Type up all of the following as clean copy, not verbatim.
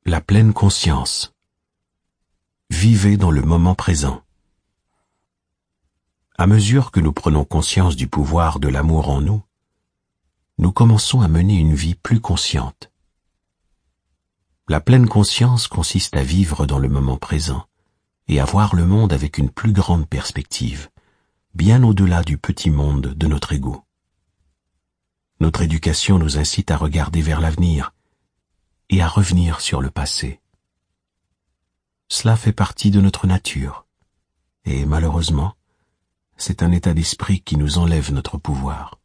La pleine conscience. Vivez dans le moment présent. À mesure que nous prenons conscience du pouvoir de l'amour en nous, nous commençons à mener une vie plus consciente. La pleine conscience consiste à vivre dans le moment présent et à voir le monde avec une plus grande perspective, bien au-delà du petit monde de notre ego. Notre éducation nous incite à regarder vers l'avenir et à revenir sur le passé. Cela fait partie de notre nature, et malheureusement, c'est un état d'esprit qui nous enlève notre pouvoir.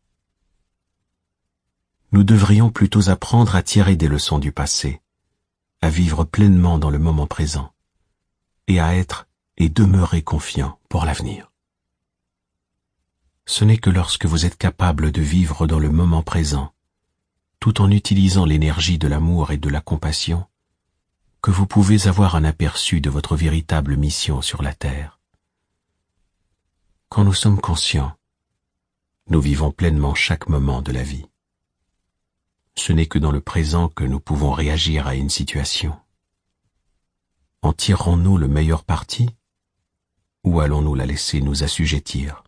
Nous devrions plutôt apprendre à tirer des leçons du passé, à vivre pleinement dans le moment présent, et à être et demeurer confiants pour l'avenir. Ce n'est que lorsque vous êtes capable de vivre dans le moment présent, tout en utilisant l'énergie de l'amour et de la compassion, que vous pouvez avoir un aperçu de votre véritable mission sur la terre. Quand nous sommes conscients, nous vivons pleinement chaque moment de la vie. Ce n'est que dans le présent que nous pouvons réagir à une situation. En tirerons-nous le meilleur parti, ou allons-nous la laisser nous assujettir?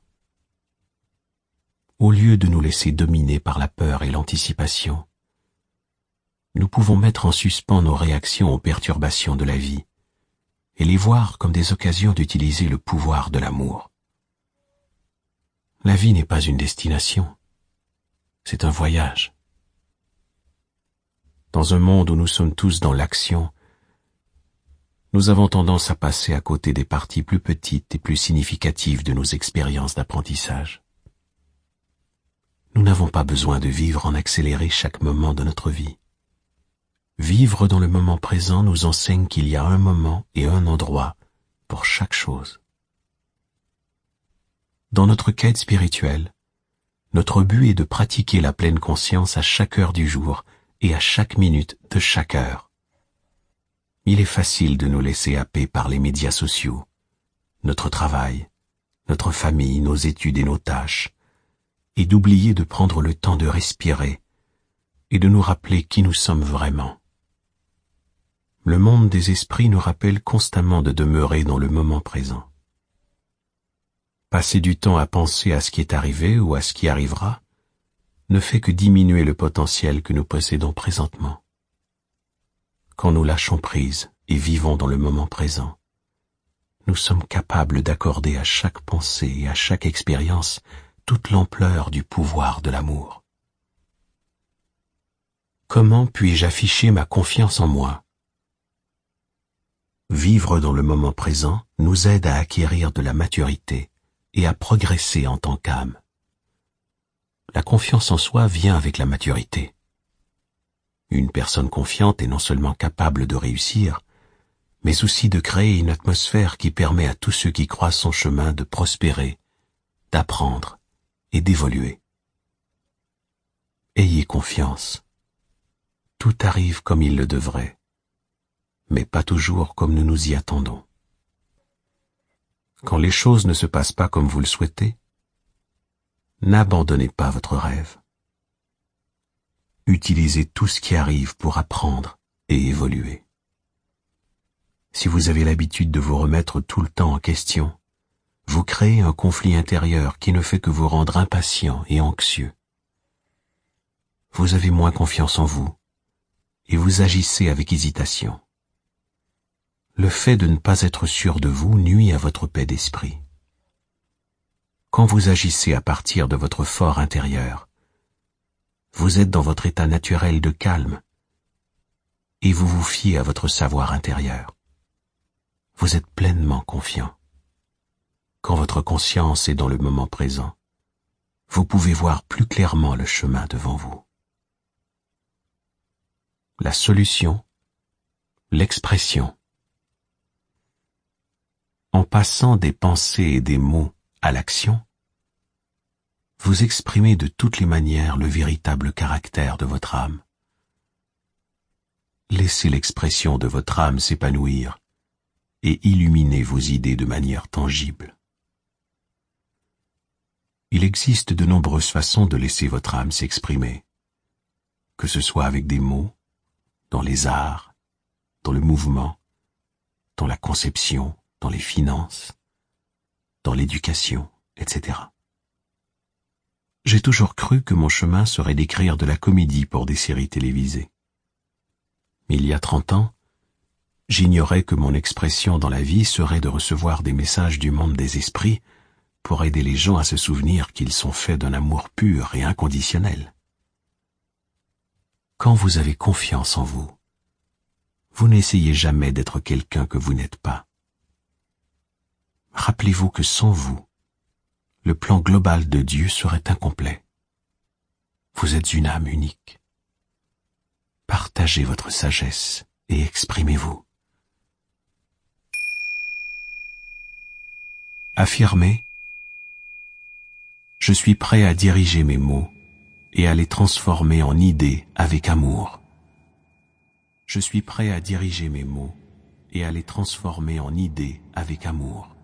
Au lieu de nous laisser dominer par la peur et l'anticipation, nous pouvons mettre en suspens nos réactions aux perturbations de la vie et les voir comme des occasions d'utiliser le pouvoir de l'amour. La vie n'est pas une destination, c'est un voyage. Dans un monde où nous sommes tous dans l'action, nous avons tendance à passer à côté des parties plus petites et plus significatives de nos expériences d'apprentissage. Nous n'avons pas besoin de vivre en accéléré chaque moment de notre vie. Vivre dans le moment présent nous enseigne qu'il y a un moment et un endroit pour chaque chose. Dans notre quête spirituelle, notre but est de pratiquer la pleine conscience à chaque heure du jour et à chaque minute de chaque heure. Il est facile de nous laisser happer par les médias sociaux, notre travail, notre famille, nos études et nos tâches, et d'oublier de prendre le temps de respirer et de nous rappeler qui nous sommes vraiment. Le monde des esprits nous rappelle constamment de demeurer dans le moment présent. Passer du temps à penser à ce qui est arrivé ou à ce qui arrivera ne fait que diminuer le potentiel que nous possédons présentement. Quand nous lâchons prise et vivons dans le moment présent, nous sommes capables d'accorder à chaque pensée et à chaque expérience toute l'ampleur du pouvoir de l'amour. Comment puis-je afficher ma confiance en moi? Vivre dans le moment présent nous aide à acquérir de la maturité et à progresser en tant qu'âme. La confiance en soi vient avec la maturité. Une personne confiante est non seulement capable de réussir, mais aussi de créer une atmosphère qui permet à tous ceux qui croisent son chemin de prospérer, d'apprendre et d'évoluer. Ayez confiance. Tout arrive comme il le devrait, mais pas toujours comme nous nous y attendons. Quand les choses ne se passent pas comme vous le souhaitez, n'abandonnez pas votre rêve. Utilisez tout ce qui arrive pour apprendre et évoluer. Si vous avez l'habitude de vous remettre tout le temps en question, vous créez un conflit intérieur qui ne fait que vous rendre impatient et anxieux. Vous avez moins confiance en vous et vous agissez avec hésitation. Le fait de ne pas être sûr de vous nuit à votre paix d'esprit. Quand vous agissez à partir de votre fort intérieur, vous êtes dans votre état naturel de calme et vous vous fiez à votre savoir intérieur. Vous êtes pleinement confiant. Quand votre conscience est dans le moment présent, vous pouvez voir plus clairement le chemin devant vous. La solution, l'expression. En passant des pensées et des mots à l'action, vous exprimez de toutes les manières le véritable caractère de votre âme. Laissez l'expression de votre âme s'épanouir et illuminez vos idées de manière tangible. Il existe de nombreuses façons de laisser votre âme s'exprimer, que ce soit avec des mots, dans les arts, dans le mouvement, dans la conception, dans les finances, dans l'éducation, etc. J'ai toujours cru que mon chemin serait d'écrire de la comédie pour des séries télévisées. Mais il y a 30 ans, j'ignorais que mon expression dans la vie serait de recevoir des messages du monde des esprits pour aider les gens à se souvenir qu'ils sont faits d'un amour pur et inconditionnel. Quand vous avez confiance en vous, vous n'essayez jamais d'être quelqu'un que vous n'êtes pas. Rappelez-vous que sans vous, le plan global de Dieu serait incomplet. Vous êtes une âme unique. Partagez votre sagesse et exprimez-vous. Affirmez: je suis prêt à diriger mes mots et à les transformer en idées avec amour. Je suis prêt à diriger mes mots et à les transformer en idées avec amour.